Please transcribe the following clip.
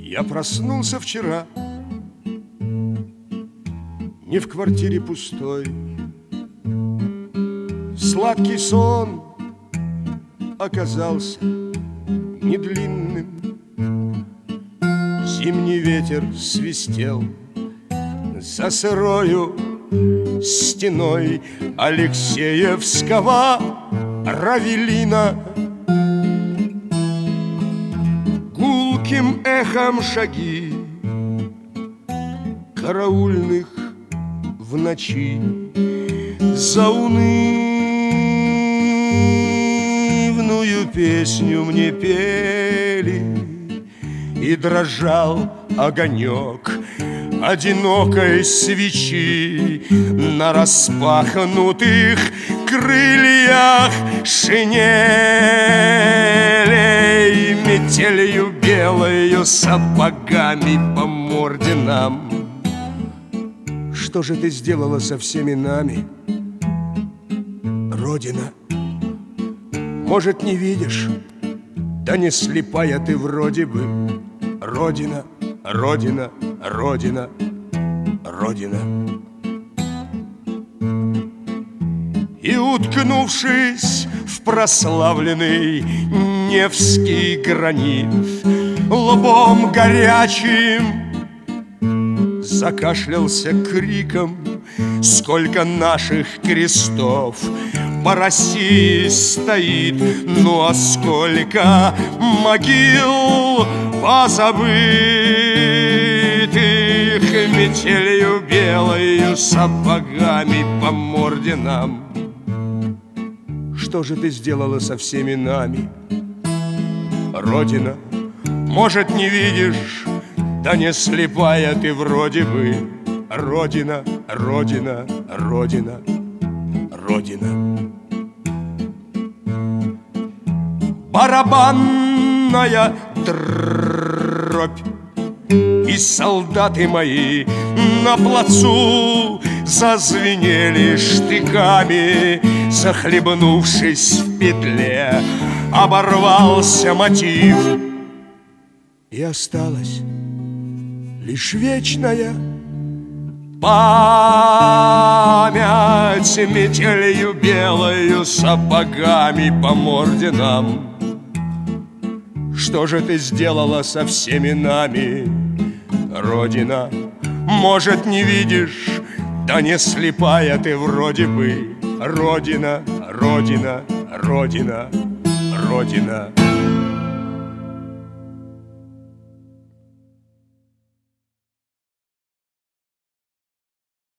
Я проснулся вчера не в квартире пустой. Сладкий сон оказался не длинным. Зимний ветер свистел за сырою стеной Алексеевского Равелина. Гулким эхом шаги караульных в ночи заунывную песню мне пели, и дрожал огонек одинокой свечи на распахнутых крыльях шинелей, метелью белою сапогами по морде нам. Что же ты сделала со всеми нами, Родина? Может, не видишь? Да не слепая ты вроде бы. Родина, Родина, Родина, Родина. И, уткнувшись в прославленный Невский гранит, лбом горячим закашлялся криком: сколько наших крестов по России стоит, ну а сколько могил позабытых метелью белою сапогами по морде нам. Что же ты сделала со всеми нами, Родина? Может, не видишь? Да не слепая ты вроде бы. Родина, Родина, Родина, Родина. Барабанная дробь, и солдаты мои на плацу зазвенели штыками. Захлебнувшись в петле, оборвался мотив, и осталась лишь вечная память метелью белою сапогами по морде нам. Что же ты сделала со всеми нами, Родина? Может, не видишь? Да не слепая ты вроде бы. Родина, Родина, Родина, Родина.